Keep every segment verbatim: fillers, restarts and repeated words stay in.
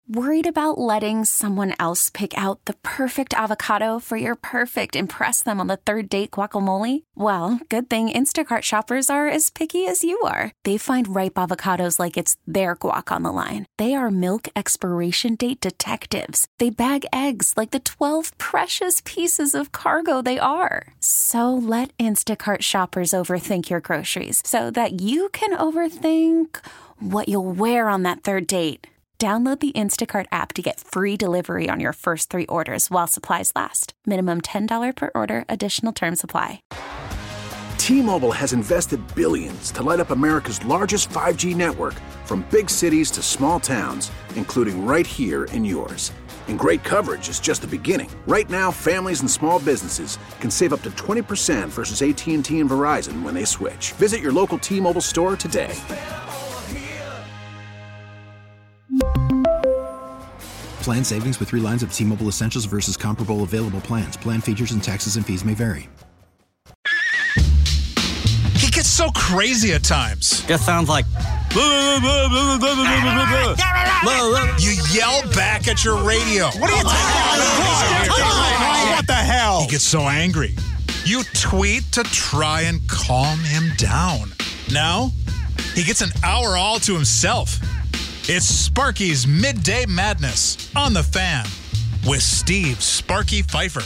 Worried about letting someone else pick out the perfect avocado for your perfect impress them on the third date guacamole? Well, good thing Instacart shoppers are as picky as you are. They find ripe avocados like it's their guac on the line. They are milk expiration date detectives. They bag eggs like the twelve precious pieces of cargo they are. So let Instacart shoppers overthink your groceries so that you can overthink what you'll wear on that third date. Download the Instacart app to get free delivery on your first three orders while supplies last. Minimum ten dollars per order. Additional terms apply. T-Mobile has invested billions to light up America's largest five G network, from big cities to small towns, including right here in yours. And great coverage is just the beginning. Right now, families and small businesses can save up to twenty percent versus A T and T and Verizon when they switch. Visit your local T-Mobile store today. Plan savings with three lines of T-Mobile Essentials versus comparable available plans. Plan features and taxes and fees may vary. He gets so crazy at times. Just sounds like... You yell back at your radio. What are you talking about? What the hell? He gets so angry. You tweet to try and calm him down. Now, he gets an hour all to himself. It's Sparky's Midday Madness on The Fan with Steve Sparky Pfeiffer.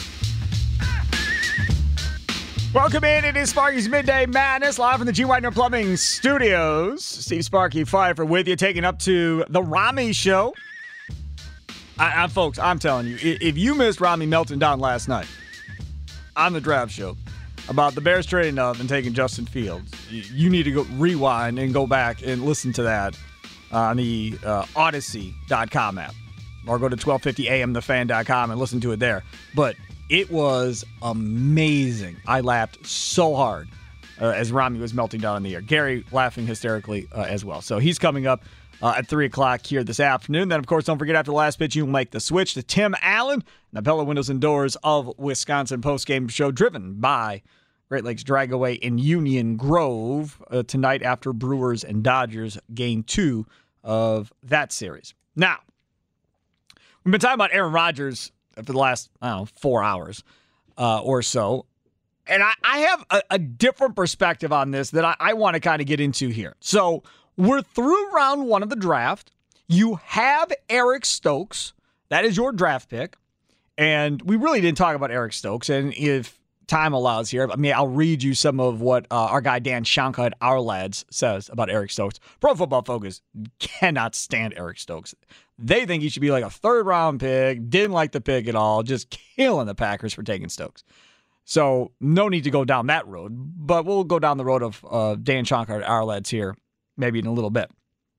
Welcome in. It is Sparky's Midday Madness, live from the G. Widener Plumbing Studios. Steve Sparky Pfeiffer with you, taking up to the Rami Show. I, I, folks, I'm telling you, if you missed Rami melting down last night on the draft show about the Bears trading up and taking Justin Fields, you, you need to go rewind and go back and listen to that on the uh, Odyssey dot com app, or go to twelve fifty a m the fan dot com and listen to it there. But it was amazing. I laughed so hard uh, as Rami was melting down in the air. Gary laughing hysterically uh, as well. So he's coming up uh, at three o'clock here this afternoon. Then, of course, don't forget, after the last pitch, you'll make the switch to Tim Allen, the Pella Windows and Doors of Wisconsin postgame show, driven by Great Lakes Dragaway in Union Grove uh, tonight after Brewers and Dodgers game two of that series. Now, we've been talking about Aaron Rodgers for the last, I don't know, four hours uh, or so. And I, I have a, a different perspective on this that I, I want to kind of get into here. So we're through round one of the draft. You have Eric Stokes. That is your draft pick. And we really didn't talk about Eric Stokes. And if time allows here, I mean, I'll read you some of what uh, our guy Dan Shanka at Our Lads says about Eric Stokes. Pro Football Focus cannot stand Eric Stokes. They think he should be like a third-round pick, didn't like the pick at all, just killing the Packers for taking Stokes. So no need to go down that road, but we'll go down the road of uh, Dan Shanka at Our Lads here maybe in a little bit.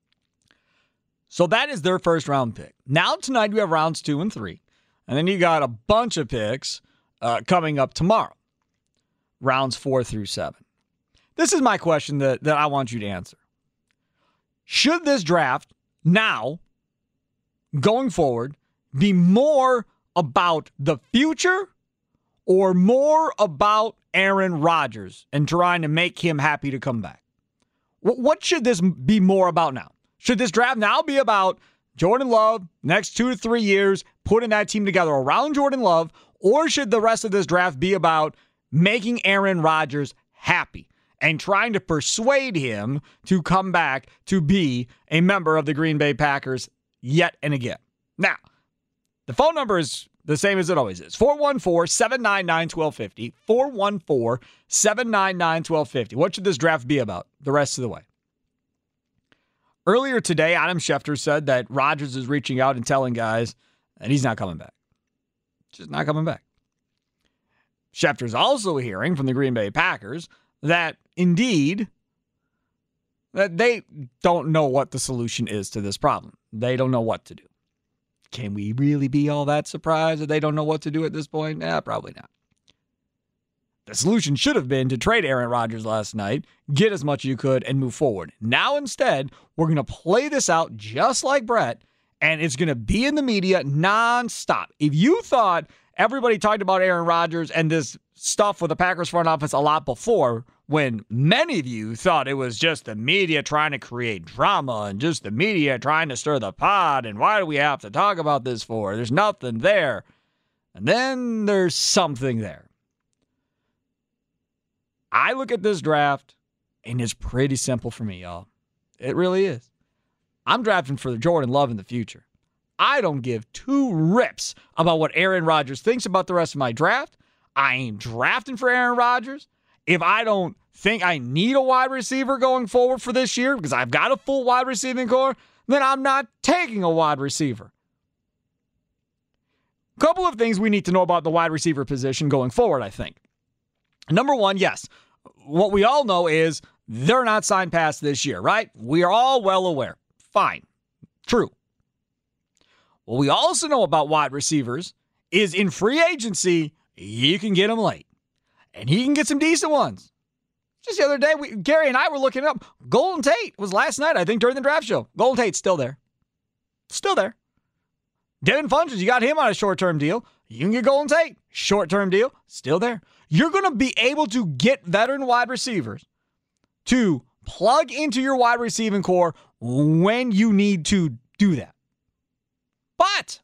So that is their first-round pick. Now tonight we have rounds two and three, and then you got a bunch of picks uh, coming up tomorrow. Rounds four through seven. This is my question that, that I want you to answer. Should this draft now, going forward, be more about the future or more about Aaron Rodgers and trying to make him happy to come back? What, what should this be more about now? Should this draft now be about Jordan Love, next two to three years, putting that team together around Jordan Love, or should the rest of this draft be about making Aaron Rodgers happy and trying to persuade him to come back to be a member of the Green Bay Packers yet and again? Now, the phone number is the same as it always is. four one four, seven nine nine, one two five zero. four one four, seven nine nine, one two five zero. What should this draft be about the rest of the way? Earlier today, Adam Schefter said that Rodgers is reaching out and telling guys that he's not coming back. Just not coming back. Schefter's also hearing from the Green Bay Packers that, indeed, that they don't know what the solution is to this problem. They don't know what to do. Can we really be all that surprised that they don't know what to do at this point? Eh, probably not. The solution should have been to trade Aaron Rodgers last night, get as much as you could, and move forward. Now, instead, we're going to play this out just like Brett, and it's going to be in the media nonstop. If you thought everybody talked about Aaron Rodgers and this stuff with the Packers front office a lot before, when many of you thought it was just the media trying to create drama and just the media trying to stir the pot, and why do we have to talk about this for? There's nothing there. And then there's something there. I look at this draft, and it's pretty simple for me, y'all. It really is. I'm drafting for Jordan Love in the future. I don't give two rips about what Aaron Rodgers thinks about the rest of my draft. I ain't drafting for Aaron Rodgers. If I don't think I need a wide receiver going forward for this year because I've got a full wide receiving core, then I'm not taking a wide receiver. Couple of things we need to know about the wide receiver position going forward, I think. Number one, yes, what we all know is they're not signed past this year, right? We are all well aware. Fine. True. What we also know about wide receivers is in free agency, you can get them late. And he can get some decent ones. Just the other day, we, Gary and I were looking up. Golden Tate was last night, I think, during the draft show. Golden Tate's still there. Still there. Devin Funchess, you got him on a short-term deal. You can get Golden Tate. Short-term deal. Still there. You're going to be able to get veteran wide receivers to plug into your wide receiving core when you need to do that. But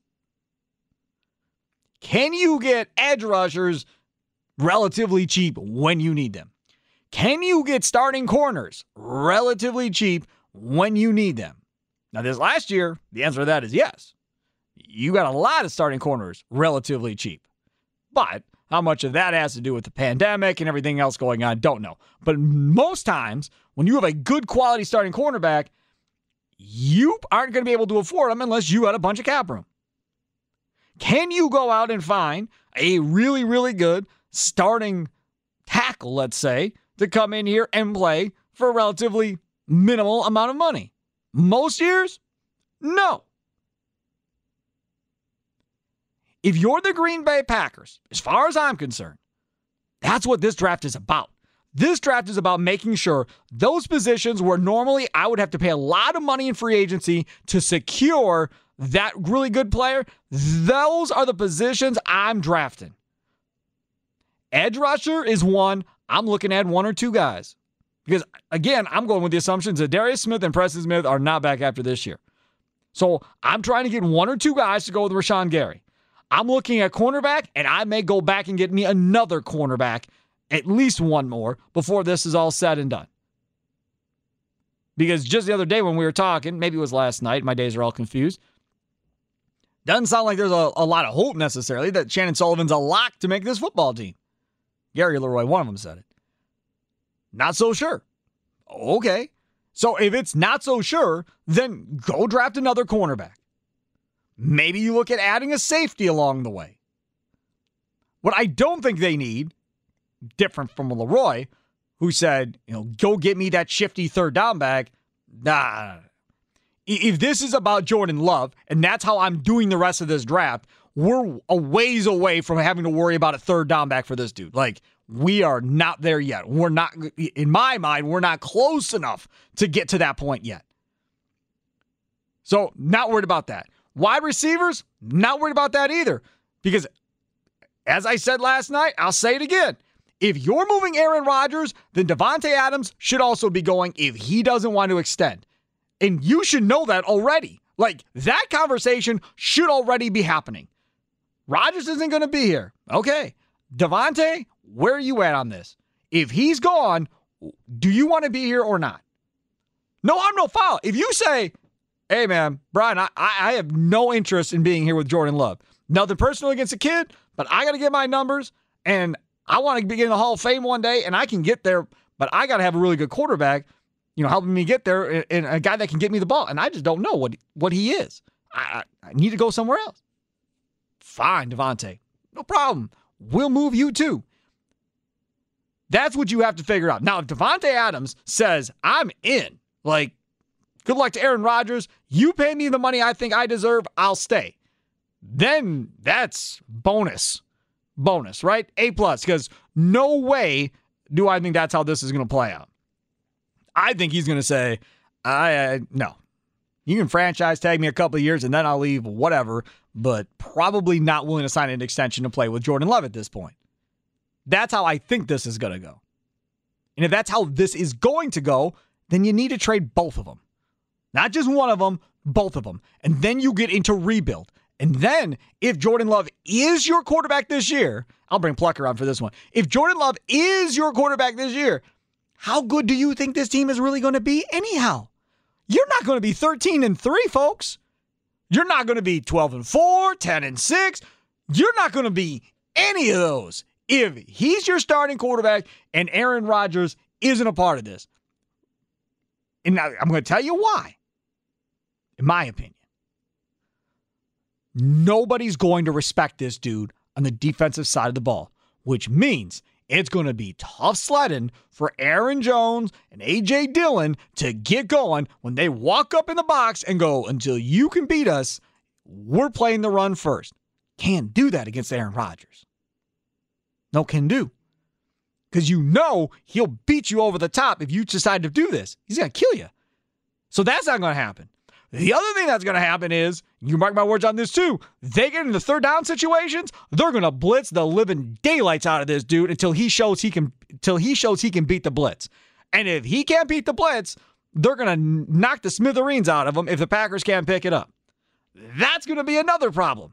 can you get edge rushers relatively cheap when you need them? Can you get starting corners relatively cheap when you need them? Now, this last year, the answer to that is yes. You got a lot of starting corners relatively cheap. But how much of that has to do with the pandemic and everything else going on, don't know. But most times, when you have a good quality starting cornerback, you aren't going to be able to afford them unless you had a bunch of cap room. Can you go out and find a really, really good starting tackle, let's say, to come in here and play for a relatively minimal amount of money? Most years, no. If you're the Green Bay Packers, as far as I'm concerned, that's what this draft is about. This draft is about making sure those positions where normally I would have to pay a lot of money in free agency to secure that really good player, those are the positions I'm drafting. Edge rusher is one. I'm looking at one or two guys. Because, again, I'm going with the assumptions that Darius Smith and Preston Smith are not back after this year. So I'm trying to get one or two guys to go with Rashawn Gary. I'm looking at cornerback, and I may go back and get me another cornerback, at least one more, before this is all said and done. Because just the other day when we were talking, maybe it was last night, my days are all confused, doesn't sound like there's a, a lot of hope necessarily that Shannon Sullivan's a lock to make this football team. Gary Leroy, one of them, said it. Not so sure. Okay. So if it's not so sure, then go draft another cornerback. Maybe you look at adding a safety along the way. What I don't think they need, different from Leroy, who said, you know, go get me that shifty third down back. Nah. If this is about Jordan Love, and that's how I'm doing the rest of this draft, we're a ways away from having to worry about a third down back for this dude. Like, we are not there yet. We're not, in my mind, we're not close enough to get to that point yet. So, not worried about that. Wide receivers, not worried about that either. Because, as I said last night, I'll say it again. If you're moving Aaron Rodgers, then Davante Adams should also be going if he doesn't want to extend. And you should know that already. Like, that conversation should already be happening. Rodgers isn't going to be here. Okay. Davante, where are you at on this? If he's gone, do you want to be here or not? No harm, no foul. If you say, hey, man, Brian, I, I have no interest in being here with Jordan Love. Nothing personal against the kid, but I got to get my numbers, and I want to be in the Hall of Fame one day, and I can get there, but I got to have a really good quarterback, you know, helping me get there, and a guy that can get me the ball. And I just don't know what, what he is. I, I need to go somewhere else. Fine, Davante. No problem. We'll move you too. That's what you have to figure out. Now, if Davante Adams says, I'm in, like, good luck to Aaron Rodgers, you pay me the money I think I deserve, I'll stay. Then that's bonus. Bonus, right? A plus, because no way do I think that's how this is going to play out. I think he's going to say, I uh, no. You can franchise tag me a couple of years and then I'll leave, whatever, but probably not willing to sign an extension to play with Jordan Love at this point. That's how I think this is going to go. And if that's how this is going to go, then you need to trade both of them. Not just one of them, both of them. And then you get into rebuild. And then if Jordan Love is your quarterback this year, I'll bring Plucker on for this one. If Jordan Love is your quarterback this year, how good do you think this team is really going to be anyhow? You're not going to be thirteen and three, folks. You're not going to be twelve and four, ten and six. You're not going to be any of those if he's your starting quarterback and Aaron Rodgers isn't a part of this. And now I'm going to tell you why. In my opinion, nobody's going to respect this dude on the defensive side of the ball, which means it's going to be tough sledding for Aaron Jones and A J Dillon to get going when they walk up in the box and go, until you can beat us, we're playing the run first. Can't do that against Aaron Rodgers. No can do. Because you know he'll beat you over the top if you decide to do this. He's going to kill you. So that's not going to happen. The other thing that's going to happen is, you mark my words on this too, they get into third down situations, they're going to blitz the living daylights out of this dude until he shows he can until he shows he can beat the blitz. And if he can't beat the blitz, they're going to knock the smithereens out of him if the Packers can't pick it up. That's going to be another problem.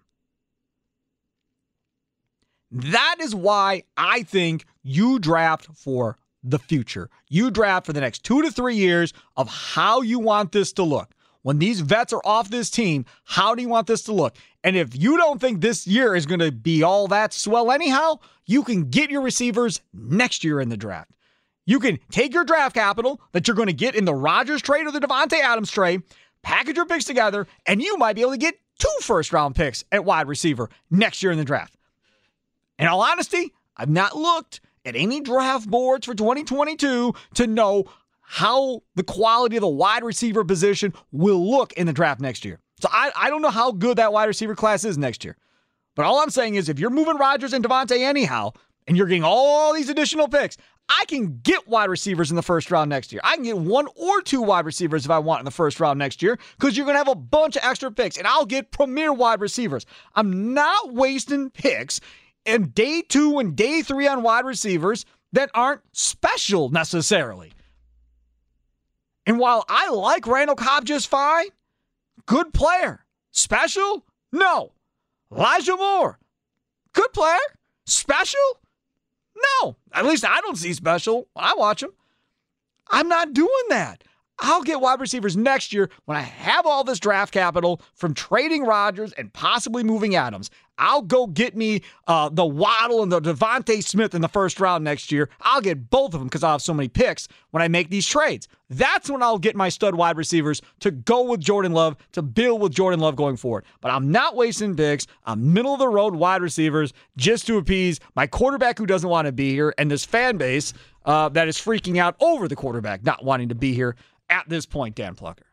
That is why I think you draft for the future. You draft for the next two to three years of how you want this to look. When these vets are off this team, how do you want this to look? And if you don't think this year is going to be all that swell anyhow, you can get your receivers next year in the draft. You can take your draft capital that you're going to get in the Rodgers trade or the Davante Adams trade, package your picks together, and you might be able to get two first-round picks at wide receiver next year in the draft. In all honesty, I've not looked at any draft boards for twenty twenty-two to know how the quality of the wide receiver position will look in the draft next year. So I, I don't know how good that wide receiver class is next year. But all I'm saying is if you're moving Rodgers and Davante anyhow, and you're getting all these additional picks, I can get wide receivers in the first round next year. I can get one or two wide receivers if I want in the first round next year because you're going to have a bunch of extra picks, and I'll get premier wide receivers. I'm not wasting picks in day two and day three on wide receivers that aren't special necessarily. And while I like Randall Cobb just fine, good player. Special? No. Elijah Moore, good player. Special? No. At least I don't see special when I watch him. I'm not doing that. I'll get wide receivers next year when I have all this draft capital from trading Rodgers and possibly moving Adams. I'll go get me uh, the Waddle and the Devontae Smith in the first round next year. I'll get both of them because I'll have so many picks when I make these trades. That's when I'll get my stud wide receivers to go with Jordan Love, to build with Jordan Love going forward. But I'm not wasting picks. I'm middle-of-the-road wide receivers just to appease my quarterback who doesn't want to be here and this fan base uh, that is freaking out over the quarterback not wanting to be here at this point, Dan Plucker.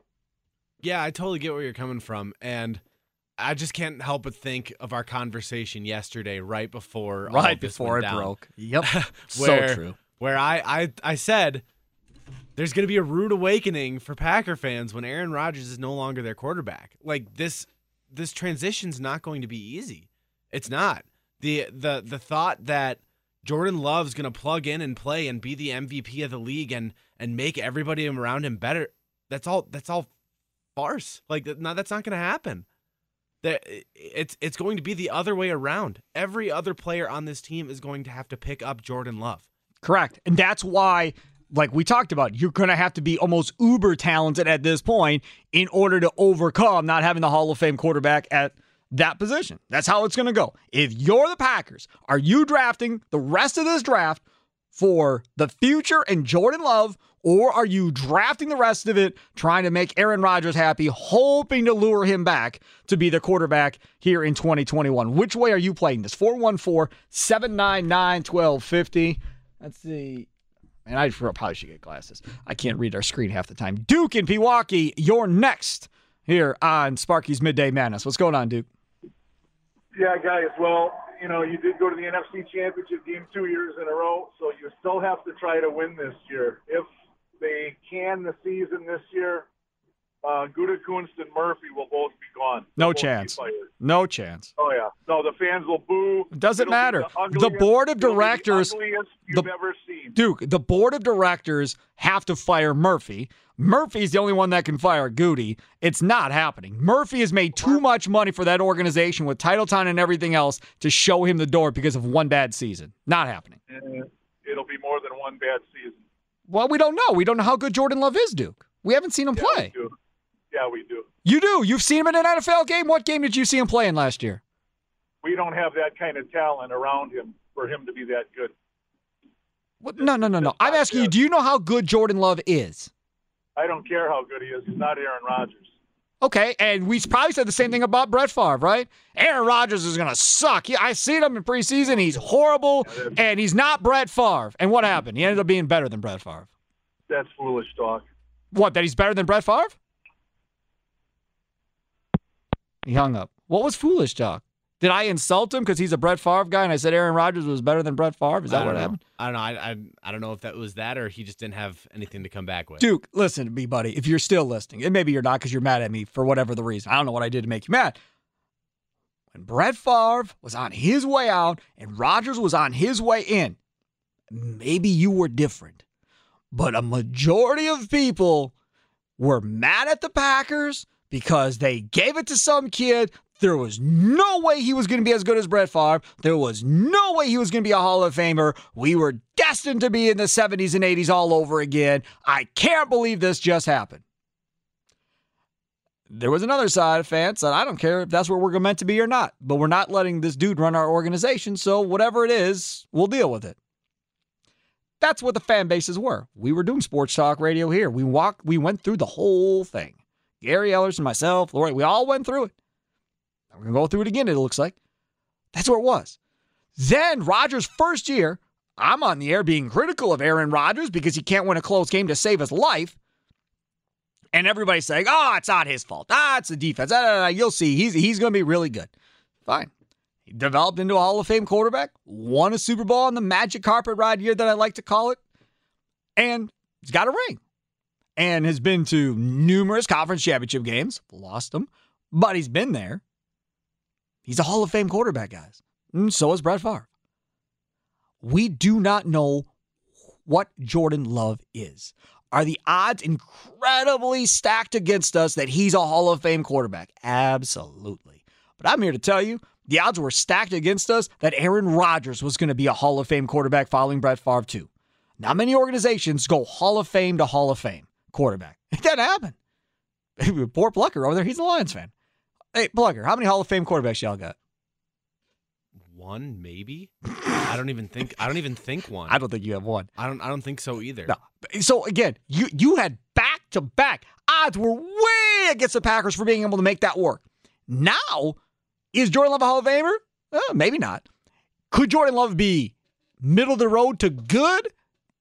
Yeah, I totally get where you're coming from, and I just can't help but think of our conversation yesterday, right before all right this before went it down. broke. Yep, where, so true. Where I, I, I said there's going to be a rude awakening for Packer fans when Aaron Rodgers is no longer their quarterback. Like this, this transition's not going to be easy. It's not. the the The thought that Jordan Love's going to plug in and play and be the M V P of the league and and make everybody around him better, that's all that's all farce. Like, no, that's not going to happen. That it's it's going to be the other way around. Every other player on this team is going to have to pick up Jordan Love. Correct. And that's why, like we talked about, you're going to have to be almost uber talented at this point in order to overcome not having the Hall of Fame quarterback at that position. That's how it's going to go. If you're the Packers, are you drafting the rest of this draft for the future and Jordan Love, or are you drafting the rest of it trying to make Aaron Rodgers happy, hoping to lure him back to be the quarterback here in twenty twenty-one? Which way are you playing this? four one four, seven nine nine, one two five zero. Let's see. Man, I probably should get glasses. I can't read our screen half the time. Duke in Pewaukee, you're next here on Sparky's Midday Madness. What's going on, Duke? Yeah, guys, well, you know, you did go to the N F C Championship game two years in a row, so you still have to try to win this year. If they can the season this year, uh, Gutekunst and Murphy will both be gone. No both chance. No chance. Oh, yeah. No, the fans will boo. Doesn't It'll matter. The, ugliest, the board of it'll be directors, the ugliest you've the, ever seen. Duke, the board of directors have to fire Murphy. Murphy's the only one that can fire Goody. It's not happening. Murphy has made too much money for that organization with Titletown and everything else to show him the door because of one bad season. Not happening. Uh, it'll be more than one bad season. Well, we don't know. We don't know how good Jordan Love is, Duke. We haven't seen him Yeah, play. we do. Yeah, we do. You do. You've seen him in an N F L game. What game did you see him playing last year? We don't have that kind of talent around him for him to be that good. What? No, no, no, no. I'm asking you, do you know how good Jordan Love is? I don't care how good he is. He's not Aaron Rodgers. Okay, and we probably said the same thing about Brett Favre, right? Aaron Rodgers is going to suck. Yeah, I seen him in preseason. He's horrible, and he's not Brett Favre. And what happened? He ended up being better than Brett Favre. That's foolish talk. What, that he's better than Brett Favre? He hung up. What was foolish talk? Did I insult him because he's a Brett Favre guy and I said Aaron Rodgers was better than Brett Favre? Is that what know. happened? I don't know. I, I I don't know if that was that or he just didn't have anything to come back with. Duke, listen to me, buddy. If you're still listening, and maybe you're not because you're mad at me for whatever the reason. I don't know what I did to make you mad. When Brett Favre was on his way out and Rodgers was on his way in, maybe you were different. But a majority of people were mad at the Packers because they gave it to some kid. There was no way he was going to be as good as Brett Favre. There was no way he was going to be a Hall of Famer. We were destined to be in the seventies and eighties all over again. I can't believe this just happened. There was another side of fans that I don't care if that's where we're meant to be or not, but we're not letting this dude run our organization, so whatever it is, we'll deal with it. That's what the fan bases were. We were doing sports talk radio here. We walked, we went through the whole thing. Gary Ellerson, myself, Lori, we all went through it. We're going to go through it again, it looks like. That's where it was. Then Rodgers' first year, I'm on the air being critical of Aaron Rodgers because he can't win a close game to save his life. And everybody's saying, oh, it's not his fault. Ah, it's the defense. Ah, ah, ah, you'll see. He's, he's going to be really good. Fine. He developed into a Hall of Fame quarterback, won a Super Bowl on the magic carpet ride year that I like to call it, and he's got a ring. And has been to numerous conference championship games, lost them, but he's been there. He's a Hall of Fame quarterback, guys. And so is Brett Favre. We do not know what Jordan Love is. Are the odds incredibly stacked against us that he's a Hall of Fame quarterback? Absolutely. But I'm here to tell you, the odds were stacked against us that Aaron Rodgers was going to be a Hall of Fame quarterback following Brett Favre too. Not many organizations go Hall of Fame to Hall of Fame quarterback. It doesn't happen. Poor Plucker over there, he's a Lions fan. Hey, Plugger, how many Hall of Fame quarterbacks y'all got? One, maybe. I don't even think. I don't even think one. I don't think you have one. I don't. I don't think so either. No. So again, you you had back to back odds were way against the Packers for being able to make that work. Now, is Jordan Love a Hall of Famer? Uh, maybe not. Could Jordan Love be middle of the road to good?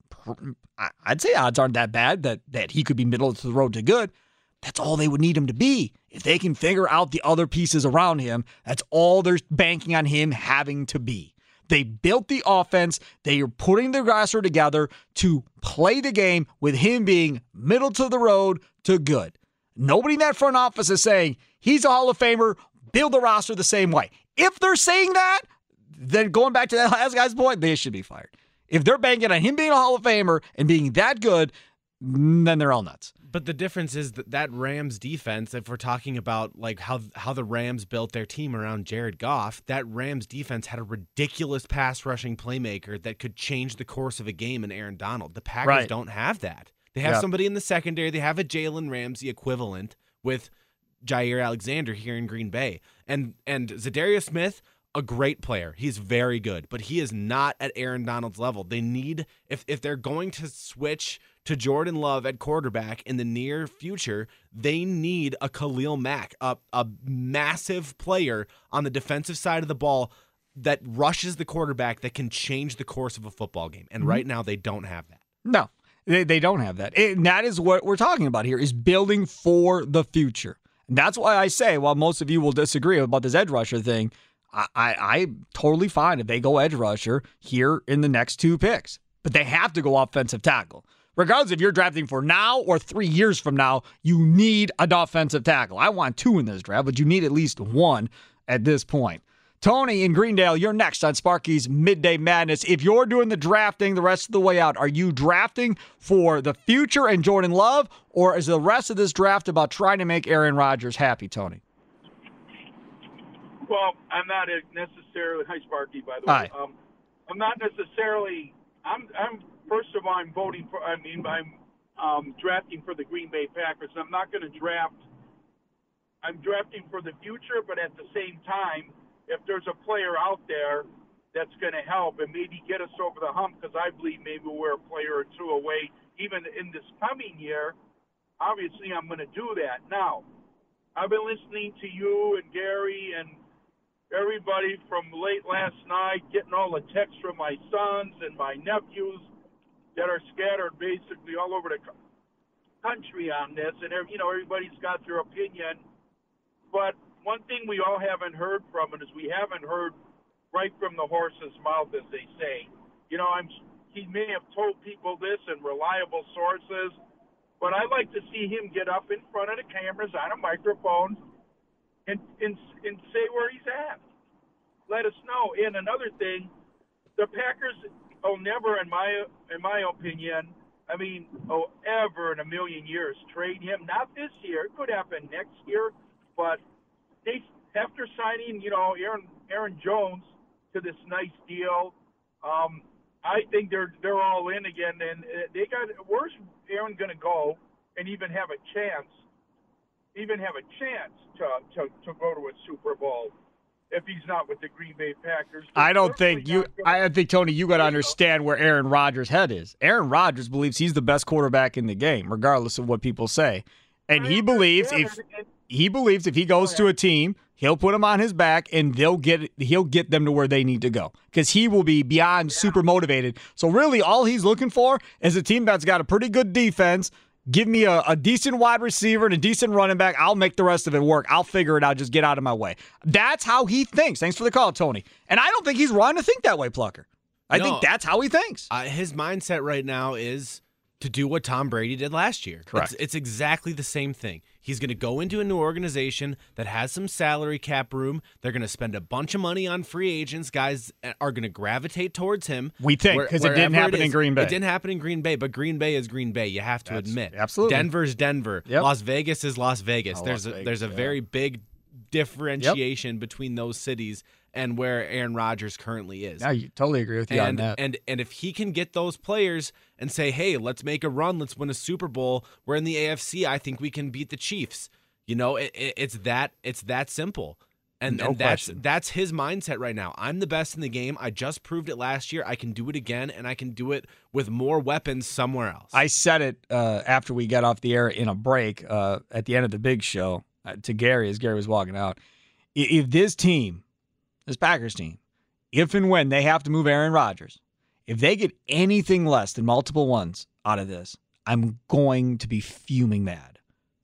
I'd say odds aren't that bad that that he could be middle of the road to good. That's all they would need him to be. If they can figure out the other pieces around him, that's all they're banking on him having to be. They built the offense. They are putting the roster together to play the game with him being middle to the road to good. Nobody in that front office is saying he's a Hall of Famer, build the roster the same way. If they're saying that, then going back to that last guy's point, they should be fired. If they're banking on him being a Hall of Famer and being that good, then they're all nuts. But the difference is that that Rams defense, if we're talking about like how how the Rams built their team around Jared Goff, that Rams defense had a ridiculous pass rushing playmaker that could change the course of a game in Aaron Donald. The Packers right. don't have that. They have yep. somebody in the secondary. They have a Jalen Ramsey equivalent with Jair Alexander here in Green Bay. And and Zadarius Smith, a great player. He's very good, but he is not at Aaron Donald's level. They need, if if they're going to switch to Jordan Love at quarterback in the near future, they need a Khalil Mack, a, a massive player on the defensive side of the ball that rushes the quarterback that can change the course of a football game. And mm-hmm. right now they don't have that. No, they, they don't have that. And that is what we're talking about here, is building for the future. And that's why I say, while most of you will disagree about this edge rusher thing, I, I, I'm totally fine if they go edge rusher here in the next two picks. But they have to go offensive tackle. Regardless if you're drafting for now or three years from now, you need an offensive tackle. I want two in this draft, but you need at least one at this point. Tony in Greendale, you're next on Sparky's Midday Madness. If you're doing the drafting the rest of the way out, are you drafting for the future and Jordan Love, or is the rest of this draft about trying to make Aaron Rodgers happy, Tony? Well, I'm not necessarily – hi, Sparky, by the way. Hi. Um, I'm not necessarily – I'm, I'm first of all, I'm voting for – I mean, I'm um, drafting for the Green Bay Packers. I'm not going to draft – I'm drafting for the future, but at the same time – if there's a player out there that's going to help and maybe get us over the hump, because I believe maybe we're a player or two away, even in this coming year, obviously I'm going to do that. Now, I've been listening to you and Gary and everybody from late last night, getting all the texts from my sons and my nephews that are scattered basically all over the country on this, and you know everybody's got their opinion, but one thing we all haven't heard from it is we haven't heard right from the horse's mouth, as they say. You know, I'm he may have told people this in reliable sources, but I'd like to see him get up in front of the cameras on a microphone and and, and say where he's at. Let us know. And another thing, the Packers will never, in my in my opinion, I mean, oh, ever in a million years trade him. Not this year. It could happen next year, but they, after signing, you know, Aaron Aaron Jones to this nice deal, um, I think they're they're all in again. And they got where's Aaron going to go and even have a chance, even have a chance to to, to go to a Super Bowl if he's not with the Green Bay Packers? I don't think you. I think Tony, you got to understand where Aaron Rodgers' head is. Aaron Rodgers believes he's the best quarterback in the game, regardless of what people say, and he believes if. He believes if he goes to a team, he'll put them on his back and they'll get he'll get them to where they need to go because he will be beyond yeah. super motivated. So really, all he's looking for is a team that's got a pretty good defense. Give me a, a decent wide receiver and a decent running back. I'll make the rest of it work. I'll figure it out. Just get out of my way. That's how he thinks. Thanks for the call, Tony. And I don't think he's wrong to think that way, Plucker. I no, think that's how he thinks. Uh, his mindset right now is to do what Tom Brady did last year. Correct. It's, it's exactly the same thing. He's going to go into a new organization that has some salary cap room. They're going to spend a bunch of money on free agents. Guys are going to gravitate towards him. We think, because it didn't happen in Green Bay. It didn't happen in Green Bay, but Green Bay is Green Bay. You have to That's, admit. Absolutely. Denver's Denver. Yep. Las Vegas is Las Vegas. Oh, there's Las a, Vegas, there's a yeah. very big differentiation yep. between those cities and where Aaron Rodgers currently is. I totally agree with you and, on that. And and if he can get those players and say, hey, let's make a run, let's win a Super Bowl, we're in the A F C, I think we can beat the Chiefs. You know, it, it, it's that it's that simple. And, no and that's question. that's his mindset right now. I'm the best in the game. I just proved it last year. I can do it again, and I can do it with more weapons somewhere else. I said it uh, after we got off the air in a break uh, at the end of the big show uh, to Gary as Gary was walking out. If this team, this Packers team, if and when they have to move Aaron Rodgers, if they get anything less than multiple ones out of this, I'm going to be fuming mad.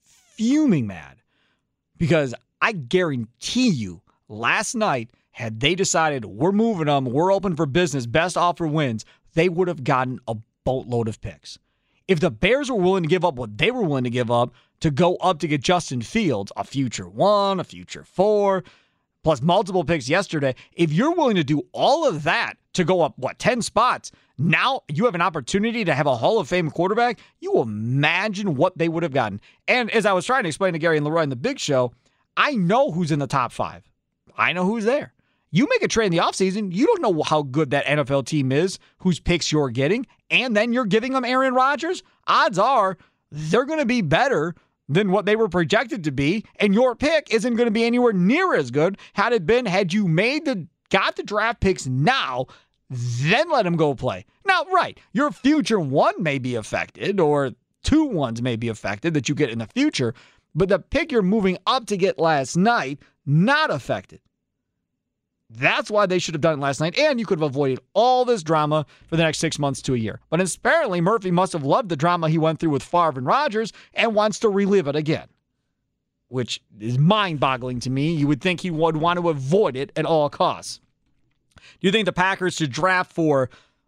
Fuming mad. Because I guarantee you, last night, had they decided we're moving them, we're open for business, best offer wins, they would have gotten a boatload of picks. If the Bears were willing to give up what they were willing to give up to go up to get Justin Fields, a future one, a future four, plus multiple picks yesterday, if you're willing to do all of that to go up, what, ten spots, now you have an opportunity to have a Hall of Fame quarterback, you imagine what they would have gotten. And as I was trying to explain to Gary and Leroy in the big show, I know who's in the top five. I know who's there. You make a trade in the offseason, you don't know how good that N F L team is, whose picks you're getting, and then you're giving them Aaron Rodgers. Odds are they're going to be better than what they were projected to be, and your pick isn't going to be anywhere near as good had it been, had you made the, got the draft picks now, then let them go play. Now, right, your future one may be affected, or two ones may be affected that you get in the future, but the pick you're moving up to get last night, not affected. That's why they should have done it last night, and you could have avoided all this drama for the next six months to a year. But apparently, Murphy must have loved the drama he went through with Favre and Rodgers and wants to relive it again, which is mind-boggling to me. You would think he would want to avoid it at all costs. Do you think the Packers should draft for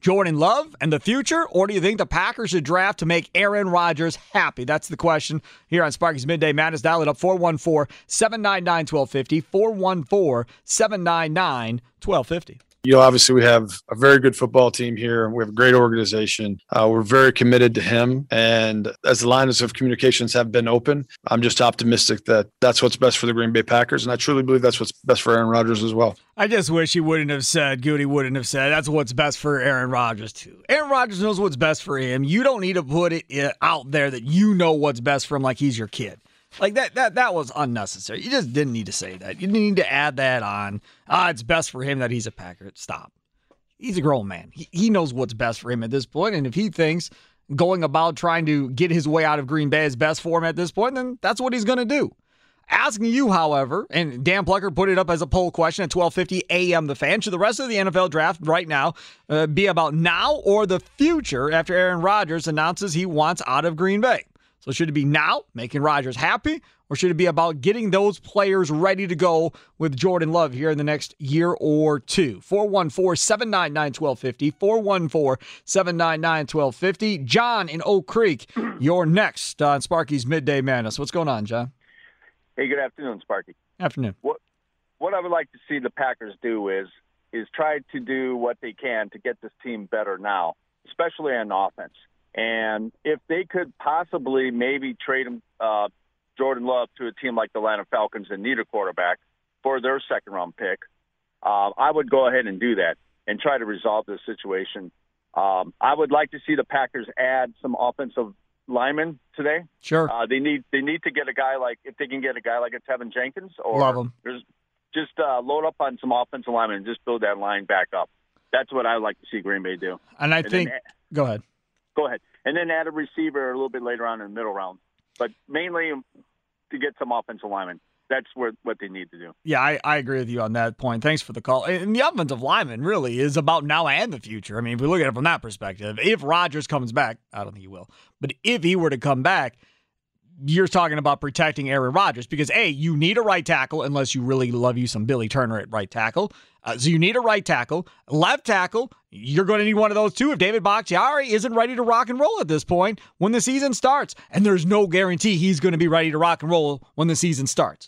Jordan Love and the future, or do you think the Packers should draft to make Aaron Rodgers happy? That's the question here on Sparky's Midday Madness. Dial it up, four one four, seven nine nine, one two five zero, four one four, seven nine nine, one two five zero. You know, obviously we have a very good football team here. We have a great organization. Uh, we're very committed to him. And as the lines of communications have been open, I'm just optimistic that that's what's best for the Green Bay Packers. And I truly believe that's what's best for Aaron Rodgers as well. I just wish he wouldn't have said, Goody wouldn't have said, that's what's best for Aaron Rodgers too. Aaron Rodgers knows what's best for him. You don't need to put it out there that you know what's best for him like he's your kid. Like, that that that was unnecessary. You just didn't need to say that. You didn't need to add that on. Ah, it's best for him that he's a Packer. Stop. He's a grown man. He, he knows what's best for him at this point, and if he thinks going about trying to get his way out of Green Bay is best for him at this point, then that's what he's going to do. Asking you, however, and Dan Plucker put it up as a poll question at twelve fifty a.m. The Fan, should the rest of the N F L draft right now uh, be about now or the future after Aaron Rodgers announces he wants out of Green Bay? So should it be now, making Rodgers happy, or should it be about getting those players ready to go with Jordan Love here in the next year or two? four one four, seven nine nine, one two five zero, four one four, seven nine nine, one two five zero. John in Oak Creek, you're next on Sparky's Midday Madness. What's going on, John? Hey, good afternoon, Sparky. Afternoon. What what I would like to see the Packers do is is try to do what they can to get this team better now, especially on offense. And if they could possibly maybe trade him, uh, Jordan Love to a team like the Atlanta Falcons and need a quarterback for their second-round pick, uh, I would go ahead and do that and try to resolve this situation. Um, I would like to see the Packers add some offensive linemen today. Sure. Uh, they need they need to get a guy like, if they can get a guy like a Tevin Jenkins, or Love him. There's just uh, load up on some offensive linemen and just build that line back up. That's what I would like to see Green Bay do. And I and think, then, go ahead. Go ahead. And then add a receiver a little bit later on in the middle round. But mainly to get some offensive linemen. That's where, what they need to do. Yeah, I, I agree with you on that point. Thanks for the call. And the offensive lineman really is about now and the future. I mean, if we look at it from that perspective, if Rodgers comes back, I don't think he will, but if he were to come back, you're talking about protecting Aaron Rodgers because, A, you need a right tackle unless you really love you some Billy Turner at right tackle. Uh, so you need a right tackle. Left tackle, you're going to need one of those too if David Bakhtiari isn't ready to rock and roll at this point when the season starts. And there's no guarantee he's going to be ready to rock and roll when the season starts.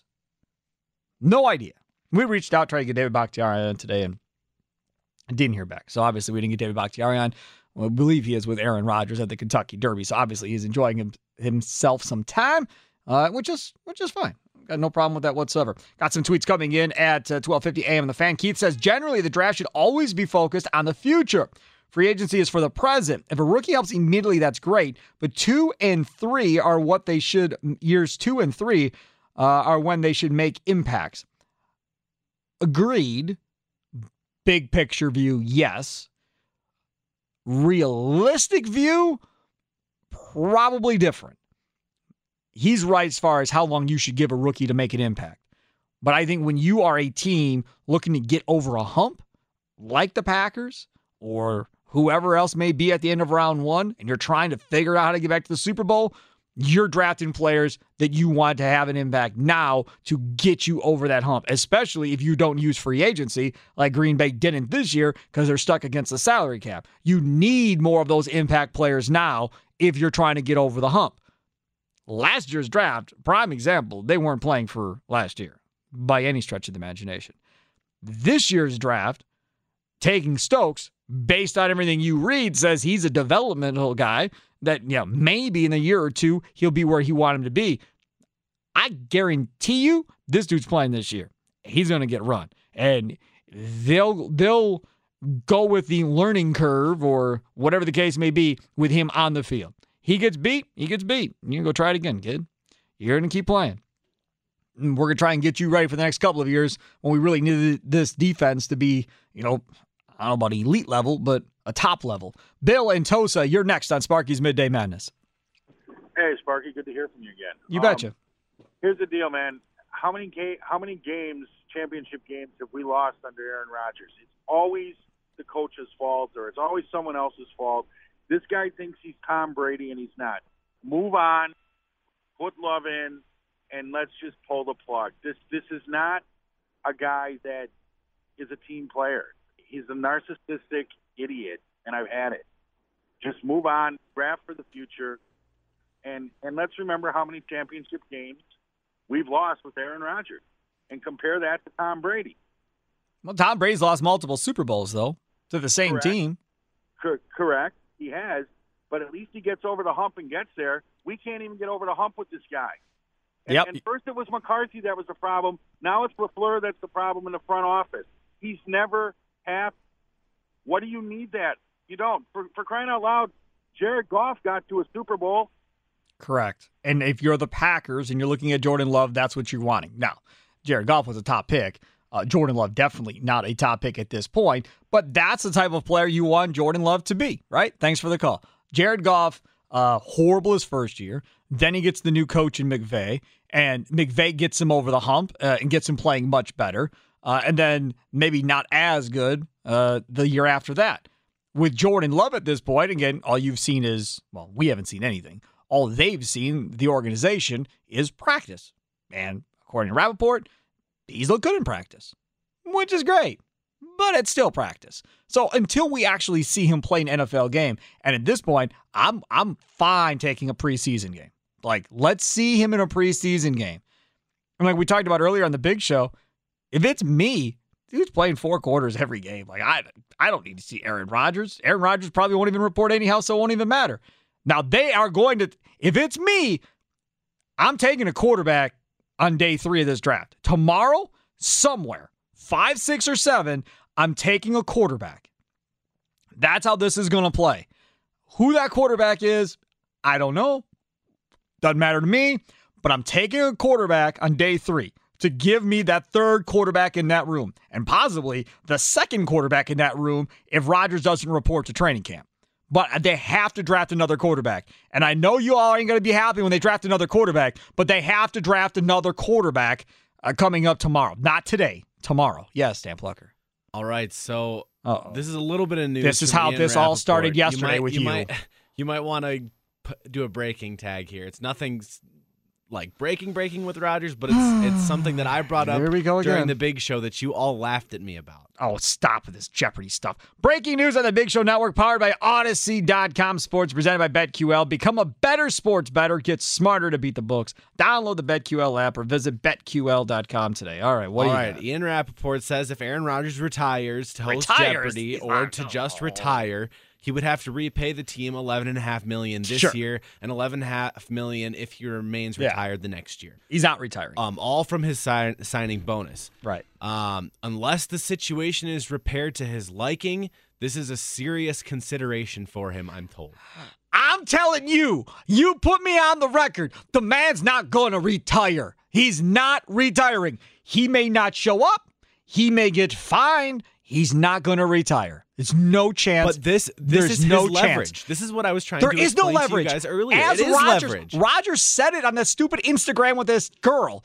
No idea. We reached out trying to get David Bakhtiari on today and didn't hear back. So obviously we didn't get David Bakhtiari on. Well, I believe he is with Aaron Rodgers at the Kentucky Derby. So obviously he's enjoying him, himself some time, uh, which is which is fine. Got no problem with that whatsoever. Got some tweets coming in at uh, twelve fifty a.m. The Fan. Keith says, generally the draft should always be focused on the future. Free agency is for the present. If a rookie helps immediately, that's great. But two and three are what they should, years two and three uh, are when they should make impacts. Agreed. Big picture view, yes. Realistic view, probably different. He's right as far as how long you should give a rookie to make an impact. But I think when you are a team looking to get over a hump, like the Packers or whoever else may be at the end of round one, and you're trying to figure out how to get back to the Super Bowl, you're drafting players that you want to have an impact now to get you over that hump, especially if you don't use free agency like Green Bay didn't this year because they're stuck against the salary cap. You need more of those impact players now if you're trying to get over the hump. Last year's draft, prime example, they weren't playing for last year by any stretch of the imagination. This year's draft, taking Stokes, based on everything you read, says he's a developmental guy that, you know, maybe in a year or two he'll be where he want him to be. I guarantee you this dude's playing this year. He's going to get run. And they'll they'll go with the learning curve or whatever the case may be with him on the field. He gets beat, he gets beat. You can go try it again, kid. You're going to keep playing. And we're going to try and get you ready for the next couple of years when we really need this defense to be, you know, I don't know about elite level, but a top level. Bill and Tosa, you're next on Sparky's Midday Madness. Hey, Sparky, good to hear from you again. You betcha. Um, here's the deal, man. How many ga- how many games, championship games, have we lost under Aaron Rodgers? It's always the coach's fault, or it's always someone else's fault. This guy thinks he's Tom Brady, and he's not. Move on, put Love in, and let's just pull the plug. This this is not a guy that is a team player. He's a narcissistic idiot, and I've had it. Just move on, draft for the future, and and let's remember how many championship games we've lost with Aaron Rodgers, and compare that to Tom Brady. Well, Tom Brady's lost multiple Super Bowls, though, to the same Correct. team. Cor- correct, he has, but at least he gets over the hump and gets there. We can't even get over the hump with this guy. And, Yep. and first it was McCarthy that was the problem. Now it's LaFleur that's the problem in the front office. He's never happy. What do you need that? You don't. For, for crying out loud, Jared Goff got to a Super Bowl. Correct. And if you're the Packers and you're looking at Jordan Love, that's what you're wanting. Now, Jared Goff was a top pick. Uh, Jordan Love definitely not a top pick at this point, but that's the type of player you want Jordan Love to be, right? Thanks for the call. Jared Goff, uh, horrible his first year. Then he gets the new coach in McVay, and McVay gets him over the hump uh, and gets him playing much better. Uh, and then maybe not as good uh, the year after that. With Jordan Love at this point, again, all you've seen is, well, we haven't seen anything. All they've seen, the organization, is practice. And according to Rappaport, he's looked good in practice, which is great, but it's still practice. So until we actually see him play an N F L game, and at this point, I'm I'm fine taking a preseason game. Like, let's see him in a preseason game. And like we talked about earlier on the Big Show, if it's me, dude's playing four quarters every game. Like, I, I don't need to see Aaron Rodgers. Aaron Rodgers probably won't even report anyhow, so it won't even matter. Now, they are going to, if it's me, I'm taking a quarterback on day three of this draft. Tomorrow, somewhere, five, six, or seven, I'm taking a quarterback. That's how this is going to play. Who that quarterback is, I don't know. Doesn't matter to me, but I'm taking a quarterback on day three to give me that third quarterback in that room, and possibly the second quarterback in that room if Rodgers doesn't report to training camp. But they have to draft another quarterback. And I know you all ain't going to be happy when they draft another quarterback, but they have to draft another quarterback uh, coming up tomorrow. Not today, tomorrow. Yes, Dan Plucker. All right, so Uh-oh. this is a little bit of news. This is from how Ian this all Rappaport. started yesterday you might, with you. you. Might, you might want to p- do a breaking tag here. It's nothing like breaking breaking with Rodgers, but it's it's something that I brought up Here we go during again. the Big Show that you all laughed at me about. Oh, stop with this Jeopardy stuff. Breaking news on the Big Show Network, powered by Odyssey dot com Sports, presented by BetQL. Become a better sports bettor. Get smarter to beat the books. Download the BetQL app or visit Bet Q L dot com today. All right, what all do you right, got? Ian Rappaport says if Aaron Rodgers retires to host Retires? Jeopardy He's or not- to just no. retire, he would have to repay the team eleven and a half million this Sure. year and eleven and a half million if he remains Yeah. retired the next year. He's not retiring. Um, all from his si- signing bonus. right. Um, unless the situation is repaired to his liking, this is a serious consideration for him, I'm told. I'm telling you, you put me on the record. The man's not going to retire. He's not retiring. He may not show up. He may get fined. He's not going to retire. There's no chance. But this this There's is his no leverage. chance. This is what I was trying There to is no explain to leverage. you guys earlier. As it is Rodgers, leverage. Rodgers said it on that stupid Instagram with this girl.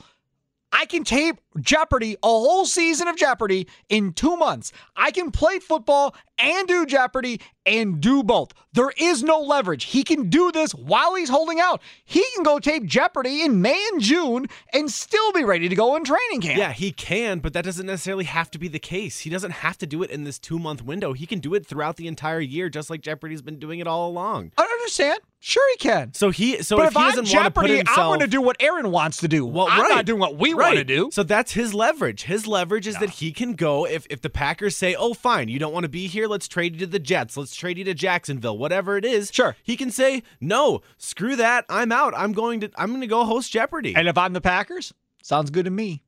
I can tape Jeopardy, a whole season of Jeopardy in two months. I can play football and do Jeopardy and do both. There is no leverage. He can do this while he's holding out. He can go tape Jeopardy in May and June and still be ready to go in training camp. Yeah, he can, but that doesn't necessarily have to be the case. He doesn't have to do it in this two-month window. He can do it throughout the entire year, just like Jeopardy's been doing it all along. I understand. Sure he can. So he, so but if, if, he I'm doesn't want to put Jeopardy, himself, I'm going to do what Aaron wants to do. Well, I'm right. not doing what we right. want to do. So that's his leverage. His leverage is that he can go, if, if the Packers say, oh, fine, you don't want to be here, let's trade you to the Jets, let's trade you to Jacksonville, whatever it is. Sure. He can say, no, screw that, I'm out. I'm going to I'm going to go host Jeopardy. And if I'm the Packers, sounds good to me.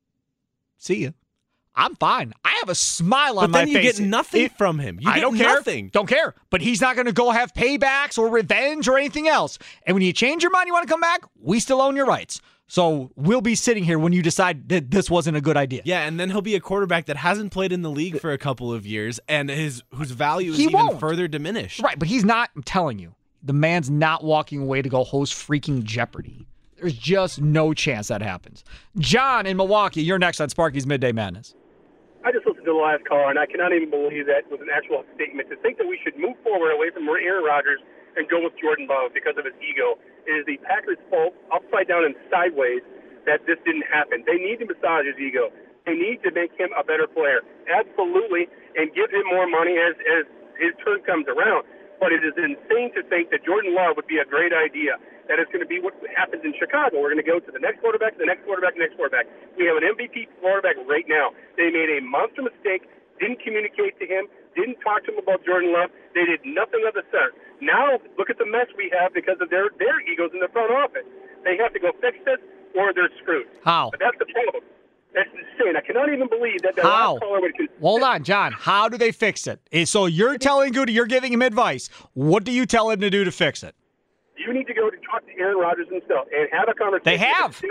See ya. I'm fine. I have a smile on but my then you face. get nothing If- from him. You I get don't care. nothing. Don't care. But he's not going to go have paybacks or revenge or anything else. And when you change your mind, you want to come back, we still own your rights. So we'll be sitting here when you decide that this wasn't a good idea. Yeah, and then he'll be a quarterback that hasn't played in the league for a couple of years and his whose value is He even won't. further diminished. Right, but he's not, I'm telling you, the man's not walking away to go host freaking Jeopardy. There's just no chance that happens. John in Milwaukee, you're next on Sparky's Midday Madness. I just listened to the last caller, and I cannot even believe that was an actual statement. To think that we should move forward away from Aaron Rodgers and go with Jordan Love because of his ego, it is the Packers' fault, upside down and sideways, that this didn't happen. They need to massage his ego. They need to make him a better player. Absolutely, and give him more money as as his turn comes around. But it is insane to think that Jordan Love would be a great idea. That is going to be what happens in Chicago. We're going to go to the next quarterback, the next quarterback, the next quarterback. We have an M V P quarterback right now. They made a monster mistake, didn't communicate to him, didn't talk to him about Jordan Love. They did nothing of the sort. Now look at the mess we have because of their, their egos in the front office. They have to go fix this or they're screwed. How? But that's the problem. That's insane. I cannot even believe that the How? last caller would consider. Hold on, John. How do they fix it? Eh, So you're telling Goody, you're giving him advice. What do you tell him to do to fix it? You need to go to talk to Aaron Rodgers himself and have a conversation. They have.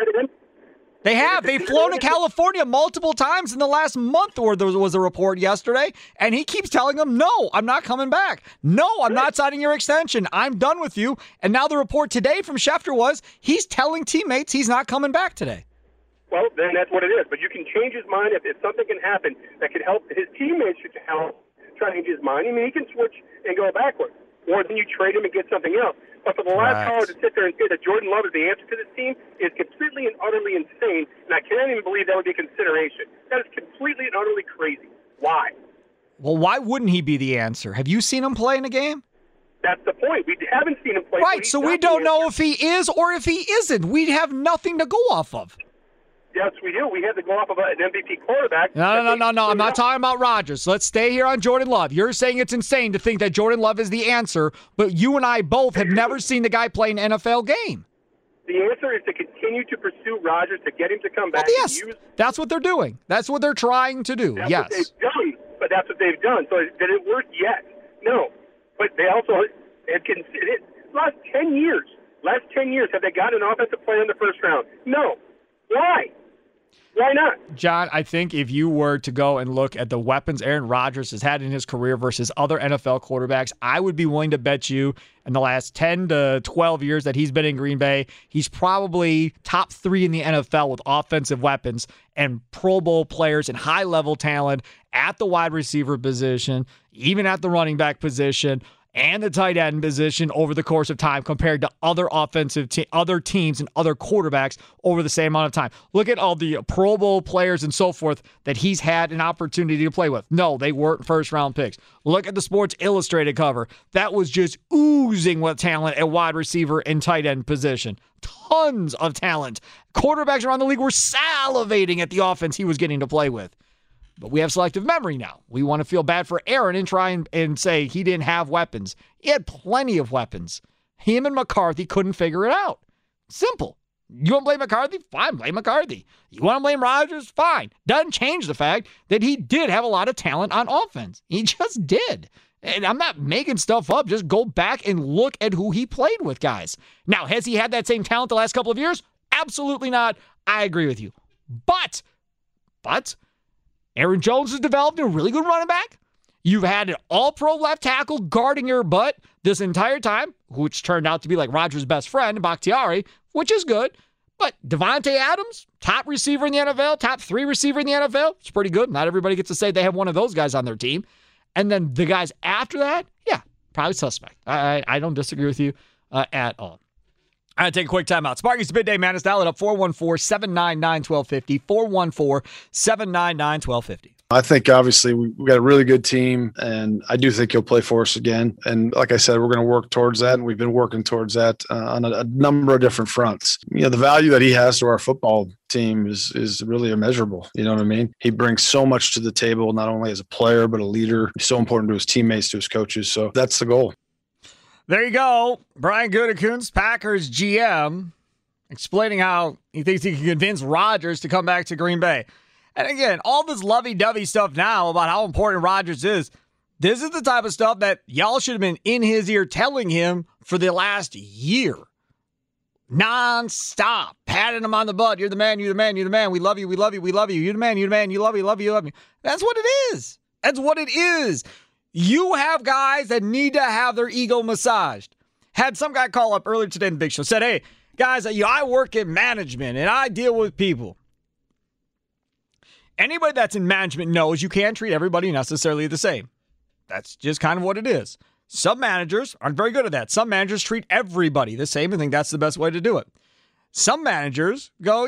They have. They've flown to California multiple times in the last month, or there was a report yesterday, and he keeps telling them, no, I'm not coming back. No, I'm not signing your extension. I'm done with you. And now the report today from Schefter was he's telling teammates he's not coming back today. Well, then that's what it is. But you can change his mind if, if something can happen that could help his teammates should help try to change his mind. I mean, he can switch and go backwards. Or then you trade him and get something else. But for the last Right. caller to sit there and say that Jordan Love is the answer to this team is completely and utterly insane, and I can't even believe that would be a consideration. That is completely and utterly crazy. Why? Well, why wouldn't he be the answer? Have you seen him play in a game? That's the point. We haven't seen him play. Right, he's so we not the don't know answer. if he is or if he isn't. We have nothing to go off of. Yes, we do. We had to go off of an M V P quarterback. No, no, no, no, no. I'm not talking about Rodgers. Let's stay here on Jordan Love. You're saying it's insane to think that Jordan Love is the answer, but you and I both have never seen the guy play an N F L game. The answer is to continue to pursue Rodgers to get him to come back. Well, yes, and use, that's what they're doing. That's what they're trying to do. that's yes. what they've done. But that's what they've done. So did it work yet? No. But they also have considered last ten years. Last ten years, have they got an offensive player in the first round? No. Why? Why not? John, I think if you were to go and look at the weapons Aaron Rodgers has had in his career versus other N F L quarterbacks, I would be willing to bet you in the last ten to twelve years that he's been in Green Bay, he's probably top three in the N F L with offensive weapons and Pro Bowl players and high-level talent at the wide receiver position, even at the running back position, and the tight end position over the course of time compared to other offensive te- other teams and other quarterbacks over the same amount of time. Look at all the Pro Bowl players and so forth that he's had an opportunity to play with. No, they weren't first-round picks. Look at the Sports Illustrated cover. That was just oozing with talent at wide receiver and tight end position. Tons of talent. Quarterbacks around the league were salivating at the offense he was getting to play with. But we have selective memory now. We want to feel bad for Aaron and try and, and say he didn't have weapons. He had plenty of weapons. Him and McCarthy couldn't figure it out. Simple. You want to blame McCarthy? Fine, blame McCarthy. You want to blame Rodgers? Fine. Doesn't change the fact that he did have a lot of talent on offense. He just did. And I'm not making stuff up. Just go back and look at who he played with, guys. Now, has he had that same talent the last couple of years? Absolutely not. I agree with you. But, but... Aaron Jones has developed a really good running back. You've had an all-pro left tackle guarding your butt this entire time, which turned out to be like Rodgers' best friend, Bakhtiari, which is good. But Devontae Adams, top receiver in the N F L, top three receiver in the N F L, it's pretty good. Not everybody gets to say they have one of those guys on their team. And then the guys after that, yeah, probably suspect. I, I, I don't disagree with you uh, at all. All right, take a quick timeout. Sparky's Midday Madness. Dial it up four one four, seven nine nine, one two five zero, four one four, seven nine nine, one two five zero. I think obviously we- we've got a really good team, and I do think he'll play for us again. And like I said, we're going to work towards that, and we've been working towards that uh, on a, a number of different fronts. You know, the value that he has to our football team is is really immeasurable. You know what I mean? He brings so much to the table, not only as a player, but a leader. He's so important to his teammates, to his coaches. So that's the goal. There you go. Brian Gutekunst, Packers G M, explaining how he thinks he can convince Rodgers to come back to Green Bay. And again, all this lovey-dovey stuff now about how important Rodgers is, this is the type of stuff that y'all should have been in his ear telling him for the last year. Non-stop. Patting him on the butt. You're the man, you're the man, you're the man. We love you, we love you, we love you. You're the man, you're the man, you love you, love you, love you. That's what it is. That's what it is. You have guys that need to have their ego massaged. Had some guy call up earlier today in the Big Show, said, hey, guys, you know, I work in management and I deal with people. Anybody that's in management knows you can't treat everybody necessarily the same. That's just kind of what it is. Some managers aren't very good at that. Some managers treat everybody the same and think that's the best way to do it. Some managers go, yeah,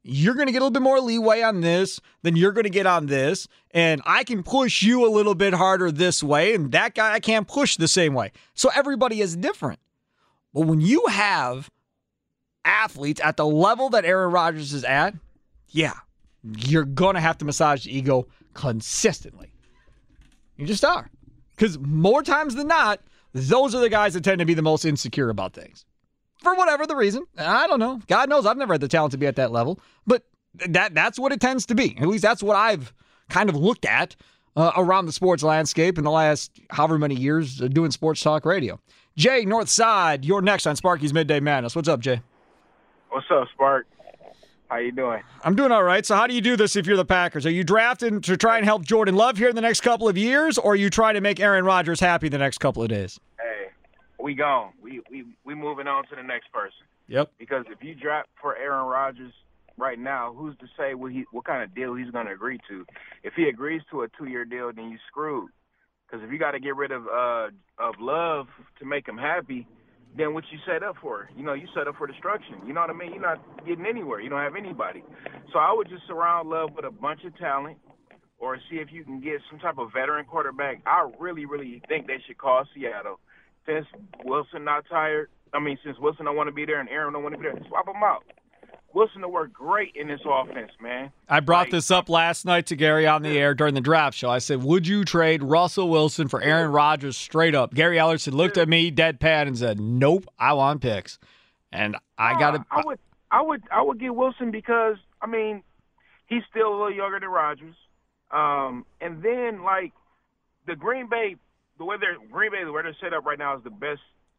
you're going to get a little bit more leeway on this than you're going to get on this, and I can push you a little bit harder this way, and that guy I can't push the same way. So everybody is different. But when you have athletes at the level that Aaron Rodgers is at, yeah, you're going to have to massage the ego consistently. You just are. Because more times than not, those are the guys that tend to be the most insecure about things. For whatever the reason. I don't know. God knows I've never had the talent to be at that level. But that that's what it tends to be. At least that's what I've kind of looked at uh, around the sports landscape in the last however many years uh, doing sports talk radio. Jay, North Side, you're next on Sparky's Midday Madness. What's up, Jay? What's up, Spark? How you doing? I'm doing all right. So how do you do this if you're the Packers? Are you drafting to try and help Jordan Love here in the next couple of years, or are you trying to make Aaron Rodgers happy the next couple of days? Hey, we gone. We we we moving on to the next person. Yep. Because if you draft for Aaron Rodgers right now, who's to say what he what kind of deal he's going to agree to? If he agrees to a two-year deal, then you screwed. Because if you got to get rid of uh, of Love to make him happy, then what you set up for? You know, you set up for destruction. You know what I mean? You're not getting anywhere. You don't have anybody. So I would just surround Love with a bunch of talent or see if you can get some type of veteran quarterback. I really, really think they should call Seattle. Since Wilson not tired, I mean, since Wilson don't want to be there and Aaron don't want to be there, swap them out. Wilson will work great in this offense, man. I brought like, this up last night to Gary on the air during the draft show. I said, would you trade Russell Wilson for Aaron Rodgers straight up? Gary Ellerson looked at me deadpan and said, nope, I want picks. And I got to. I would, I would, I would get Wilson because, I mean, he's still a little younger than Rodgers. Um, and then, like, the Green Bay, the way they're, Green Bay, the way they're set up right now is the best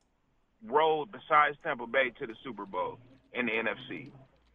road besides Tampa Bay to the Super Bowl in the N F C.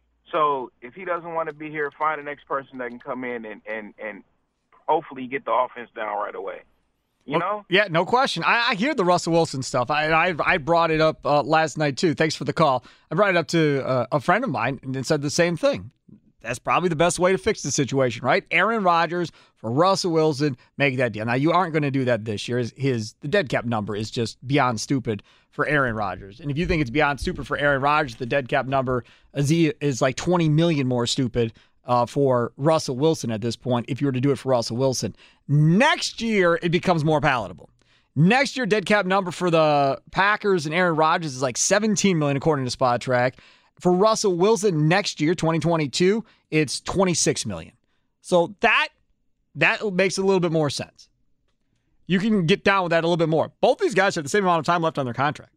So if he doesn't want to be here, find the next person that can come in and, and, and hopefully get the offense down right away. You know? Yeah, no question. I, I hear the Russell Wilson stuff. I I, I brought it up uh, last night, too. Thanks for the call. I brought it up to uh, a friend of mine and said the same thing. That's probably the best way to fix the situation, right? Aaron Rodgers for Russell Wilson, make that deal. Now, you aren't going to do that this year. His, his the dead cap number is just beyond stupid for Aaron Rodgers. And if you think it's beyond stupid for Aaron Rodgers, the dead cap number is, is like twenty million more stupid uh, for Russell Wilson at this point if you were to do it for Russell Wilson. Next year, it becomes more palatable. Next year, dead cap number for the Packers and Aaron Rodgers is like seventeen million according to Spot Track. For Russell Wilson next year, twenty twenty-two, it's twenty-six million. So that that makes a little bit more sense. You can get down with that a little bit more. Both these guys have the same amount of time left on their contract.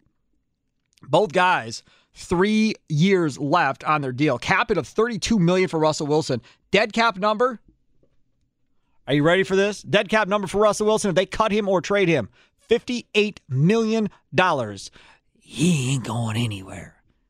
Both guys, three years left on their deal. Cap it of thirty-two million dollars for Russell Wilson. Dead cap number, are you ready for this? Dead cap number for Russell Wilson, if they cut him or trade him, fifty-eight million dollars. He ain't going anywhere.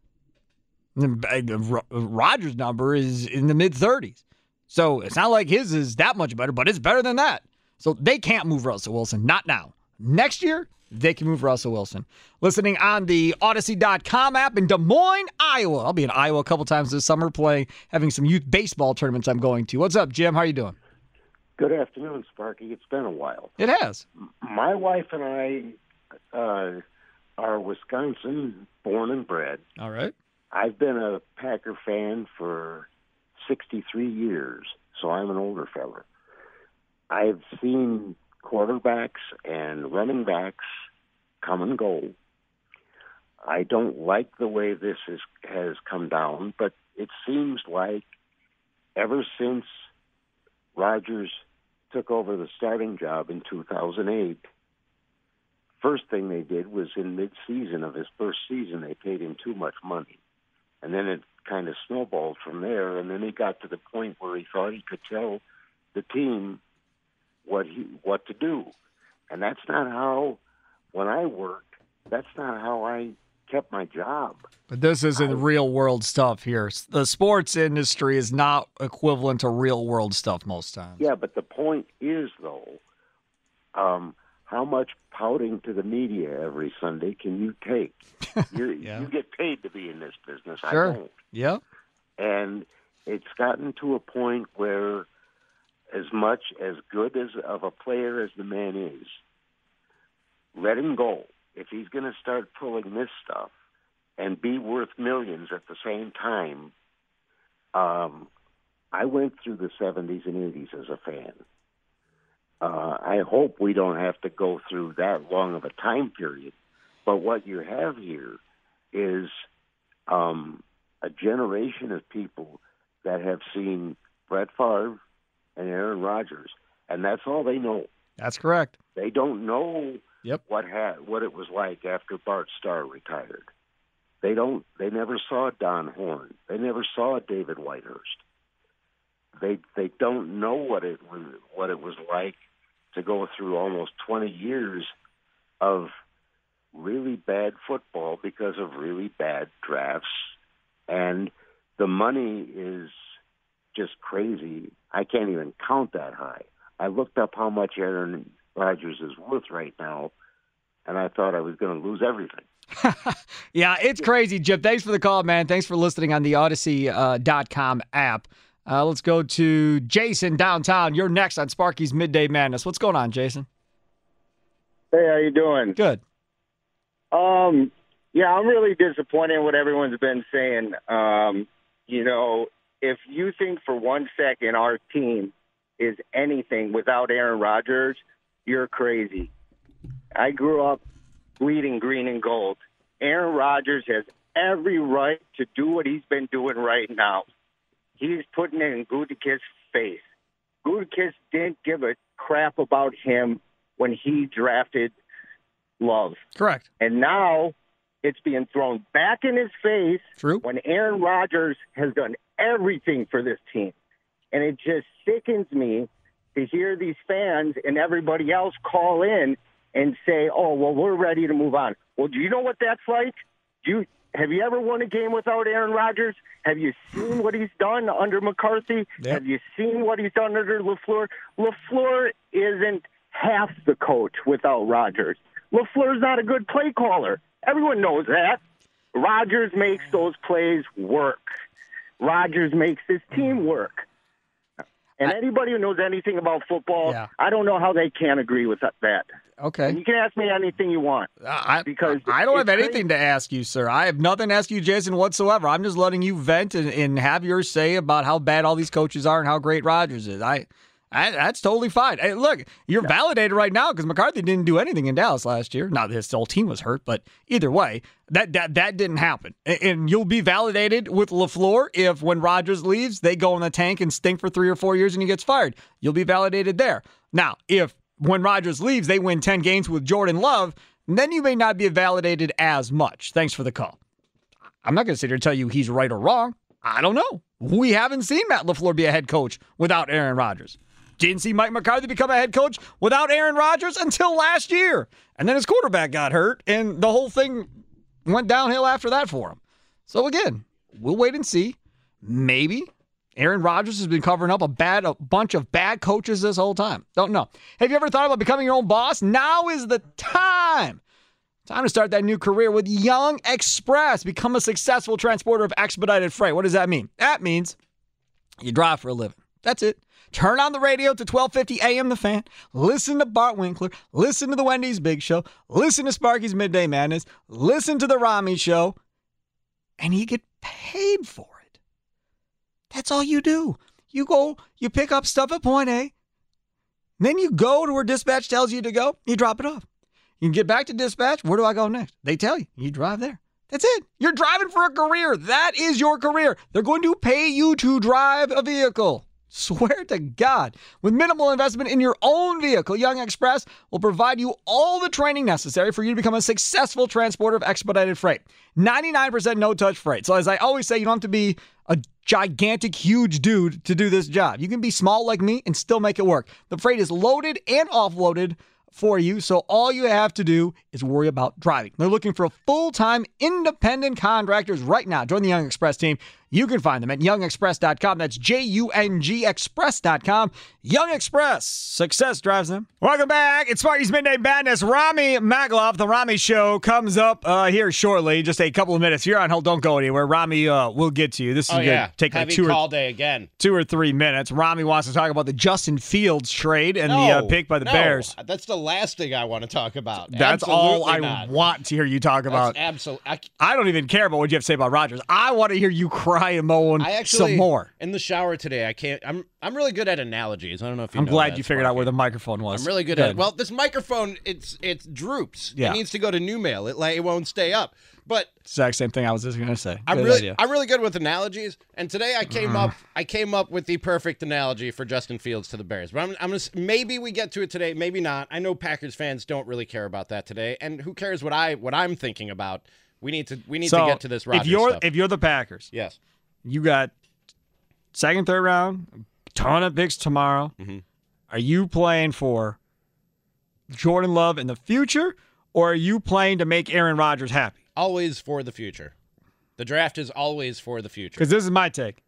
Rodgers' number is in the mid-thirties. So it's not like his is that much better, but it's better than that. So they can't move Russell Wilson. Not now. Next year, they can move Russell Wilson. Listening on the Odyssey dot com app in Des Moines, Iowa. I'll be in Iowa a couple times this summer playing, having some youth baseball tournaments I'm going to. What's up, Jim? How are you doing? Good afternoon, Sparky. It's been a while. It has. My wife and I uh, are Wisconsin born and bred. All right. I've been a Packer fan for sixty-three years, so I'm an older fella. I've seen quarterbacks and running backs come and go. I don't like the way this is, has come down, but it seems like ever since Rodgers took over the starting job in two thousand eight, first thing they did was in mid-season of his first season, they paid him too much money. And then it kind of snowballed from there, and then he got to the point where he thought he could tell the team what he what to do. And that's not how, when I worked, that's not how I kept my job. But this isn't I, real world stuff here. The sports industry is not equivalent to real world stuff most times. Yeah, but the point is, though, um, how much pouting to the media every Sunday can you take? You're, yeah. You get paid to be in this business. Sure. I don't. Yeah. And it's gotten to a point where as much as good as of a player as the man is, let him go. If he's going to start pulling this stuff and be worth millions at the same time, Um, I went through the seventies and eighties as a fan. Uh, I hope we don't have to go through that long of a time period. But what you have here is um, a generation of people that have seen Brett Favre and Aaron Rodgers, and that's all they know. That's correct. They don't know yep. what ha- what it was like after Bart Starr retired. They don't. They never saw Don Horn. They never saw David Whitehurst. They they don't know what it was what it was like to go through almost twenty years of really bad football because of really bad drafts, and the money is just crazy. I can't even count that high. I looked up how much Aaron Rodgers is worth right now, and I thought I was going to lose everything. Yeah, it's crazy, Jim. Thanks for the call, man. Thanks for listening on the Odyssey dot com uh, app. Uh, let's go to Jason downtown. You're next on Sparky's Midday Madness. What's going on, Jason? Hey, how you doing? Good. Um, yeah, I'm really disappointed in what everyone's been saying. Um, you know, if you think for one second our team is anything without Aaron Rodgers, you're crazy. I grew up bleeding green and gold. Aaron Rodgers has every right to do what he's been doing right now. He's putting it in Gutekunst's face. Gutekunst didn't give a crap about him when he drafted Love. Correct. And now it's being thrown back in his face True. when Aaron Rodgers has done everything for this team. And it just sickens me to hear these fans and everybody else call in and say, oh, well, we're ready to move on. Well, do you know what that's like? Do you, have you ever won a game without Aaron Rodgers? Have you seen what he's done under McCarthy? Yep. Have you seen what he's done under LaFleur? LaFleur isn't half the coach without Rodgers. LaFleur's not a good play caller. Everyone knows that. Rodgers makes those plays work. Rodgers makes his team work. And I, anybody who knows anything about football, yeah. I don't know how they can't agree with that. Okay. And you can ask me anything you want. I, because I don't have anything crazy. to ask you, sir. I have nothing to ask you, Jason, whatsoever. I'm just letting you vent and, and have your say about how bad all these coaches are and how great Rodgers is. I, I That's totally fine. Hey, look, you're yeah. validated right now because McCarthy didn't do anything in Dallas last year. Now, his whole team was hurt, but either way, that that, that didn't happen. And, and you'll be validated with LaFleur if when Rodgers leaves, they go in the tank and stink for three or four years and he gets fired. You'll be validated there. Now, if when Rodgers leaves, they win ten games with Jordan Love, then you may not be validated as much. Thanks for the call. I'm not going to sit here and tell you he's right or wrong. I don't know. We haven't seen Matt LaFleur be a head coach without Aaron Rodgers. Didn't see Mike McCarthy become a head coach without Aaron Rodgers until last year. And then his quarterback got hurt, and the whole thing went downhill after that for him. So again, we'll wait and see. Maybe Aaron Rodgers has been covering up a bad a bunch of bad coaches this whole time. Don't know. Have you ever thought about becoming your own boss? Now is the time. Time to start that new career with Young Express. Become a successful transporter of expedited freight. What does that mean? That means you drive for a living. That's it. Turn on the radio to twelve fifty A M The Fan. Listen to Bart Winkler. Listen to the Wendy's Big Show. Listen to Sparky's Midday Madness. Listen to the Rami Show. And you get paid for it. That's all you do. You go, you pick up stuff at point A. Then you go to where dispatch tells you to go. You drop it off. You can get back to dispatch. Where do I go next? They tell you. You drive there. That's it. You're driving for a career. That is your career. They're going to pay you to drive a vehicle. Swear to God. With minimal investment in your own vehicle, Young Express will provide you all the training necessary for you to become a successful transporter of expedited freight. ninety-nine percent no-touch freight. So as I always say, you don't have to be a gigantic, huge dude to do this job. You can be small like me and still make it work. The freight is loaded and offloaded for you, so all you have to do is worry about driving. They're looking for full-time independent contractors right now. Join the Young Express team. You can find them at young express dot com. That's J U N G express dot com. Young Express. Success drives them. Welcome back. It's Sparky's Midday Madness. Rami Magloff, the Rami Show, comes up uh, here shortly. Just a couple of minutes. If you're on hold, don't go anywhere. Rami uh, will get to you. This is oh, going to yeah. take like Heavy two call or, day again. two or three minutes. Rami wants to talk about the Justin Fields trade and no, the uh, pick by the no. Bears. That's the last thing I want to talk about. That's Absolutely all I not. want to hear you talk about. Absolutely. I, I don't even care about what you have to say about Rodgers. I want to hear you cry Ryan mowing I actually, some more. In the shower today, I can't. I'm I'm really good at analogies. I don't know if you I'm know glad that, you figured Sparky. out where the microphone was. I'm really good, good. at it. Well, this microphone, it's it's droops. Yeah. It needs to go to new mail. It like it won't stay up. But exact same thing I was just going to say. I'm Good really idea. I'm really good with analogies. And today I came Uh. up I came up with the perfect analogy for Justin Fields to the Bears. But I'm I'm gonna, maybe we get to it today, maybe not. I know Packers fans don't really care about that today, and who cares what I what I'm thinking about? We need to we need so to get to this Rodgers if you're stuff. if you're the Packers, yes, you got second, third round, ton of picks tomorrow. Mm-hmm. Are you playing for Jordan Love in the future, or are you playing to make Aaron Rodgers happy? Always for the future. The draft is always for the future. Because this is my take.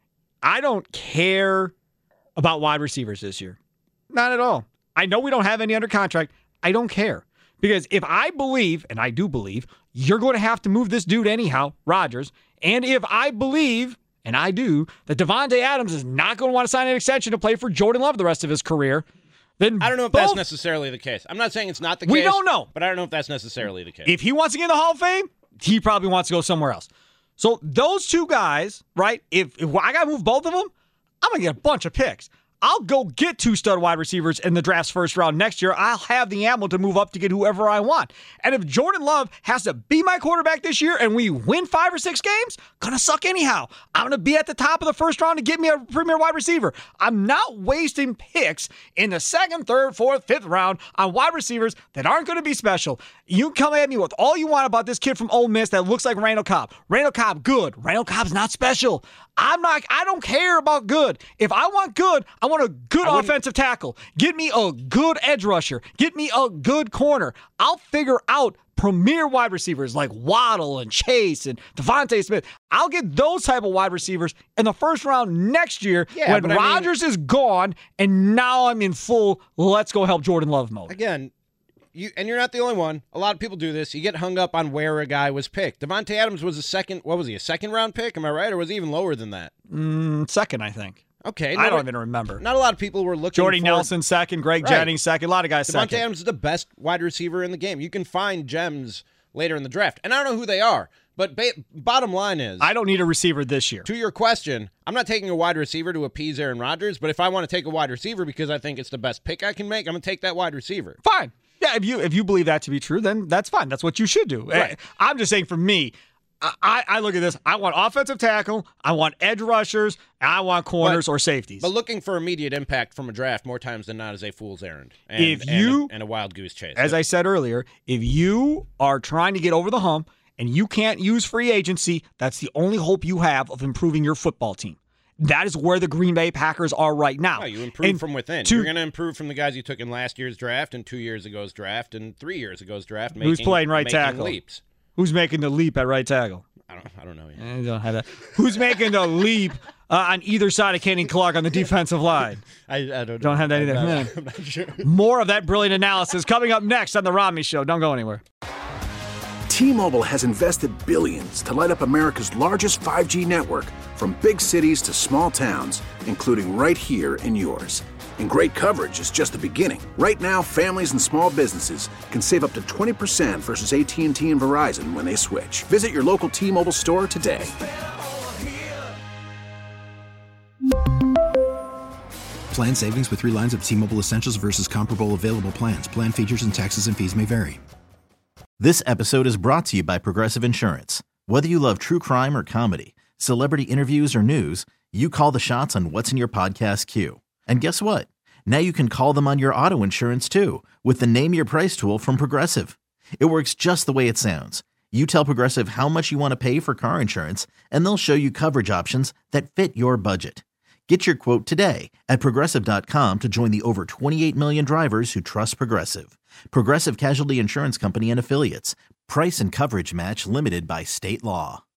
I don't care about wide receivers this year. Not at all. I know we don't have any under contract. I don't care. Because if I believe, and I do believe, you're going to have to move this dude anyhow, Rodgers, and if I believe, and I do, that Devontae Adams is not going to want to sign an extension to play for Jordan Love the rest of his career, then I don't know if both, that's necessarily the case. I'm not saying it's not the we case. We don't know. But I don't know if that's necessarily the case. If he wants to get in the Hall of Fame, he probably wants to go somewhere else. So those two guys, right, if, if I got to move both of them, I'm going to get a bunch of picks. I'll go get two stud wide receivers in the draft's first round next year. I'll have the ammo to move up to get whoever I want. And if Jordan Love has to be my quarterback this year and we win five or six games, gonna suck anyhow. I'm gonna be at the top of the first round to get me a premier wide receiver. I'm not wasting picks in the second, third, fourth, fifth round on wide receivers that aren't gonna be special. You can come at me with all you want about this kid from Ole Miss that looks like Randall Cobb. Randall Cobb, good. Randall Cobb's not special. I'm not, I don't care about good. If I want good, I want a good offensive tackle. Get me a good edge rusher. Get me a good corner. I'll figure out premier wide receivers like Waddle and Chase and Devontae Smith. I'll get those type of wide receivers in the first round next year Yeah, when but I mean- Rodgers is gone and now I'm in full let's go help Jordan Love mode. Again, you and you're not the only one. A lot of people do this. You get hung up on where a guy was picked. Devontae Adams was a second, what was he, a second round pick? Am I right? Or was he even lower than that? Mm, second, I think. Okay. I don't no, even remember. Not a lot of people were looking Jordy for Nelson second, Greg Right. Jennings second, a lot of guys Devontae second. Adams is the best wide receiver in the game. You can find gems later in the draft. And I don't know who they are. But ba- bottom line is, I don't need a receiver this year. To your question, I'm not taking a wide receiver to appease Aaron Rodgers, but if I want to take a wide receiver because I think it's the best pick I can make, I'm going to take that wide receiver. Fine. Yeah, if you if you believe that to be true, then that's fine. That's what you should do. Right. I'm just saying for me, I, I look at this. I want offensive tackle. I want edge rushers. I want corners But- or safeties. But looking for immediate impact from a draft more times than not is a fool's errand. And, If and you- a, and a wild goose chase. As I said earlier, if you are trying to get over the hump and you can't use free agency, that's the only hope you have of improving your football team. That is where the Green Bay Packers are right now. No, you improve And from within. to- You're going to improve from the guys you took in last year's draft and two years ago's draft and three years ago's draft. Making, Who's playing right making tackle? Leaps. Who's making the leap at right tackle? I don't. I don't know yet. I don't have that. Who's making the leap uh, on either side of Kenny Clark on the defensive line? I, I don't. Don't have that I'm either. not- Hmm. I'm not sure. More of that brilliant analysis coming up next on The Romney Show. Don't go anywhere. T-Mobile has invested billions to light up America's largest five G network, from big cities to small towns, including right here in yours. And great coverage is just the beginning. Right now, families and small businesses can save up to twenty percent versus A T and T and Verizon when they switch. Visit your local T-Mobile store today. Plan savings with three lines of T-Mobile Essentials versus comparable available plans. Plan features and taxes and fees may vary. This episode is brought to you by Progressive Insurance. Whether you love true crime or comedy, celebrity interviews or news, you call the shots on what's in your podcast queue. And guess what? Now you can call them on your auto insurance too with the Name Your Price tool from Progressive. It works just the way it sounds. You tell Progressive how much you want to pay for car insurance, and they'll show you coverage options that fit your budget. Get your quote today at Progressive dot com to join the over twenty-eight million drivers who trust Progressive. Progressive Casualty Insurance Company and Affiliates. Price and coverage match limited by state law.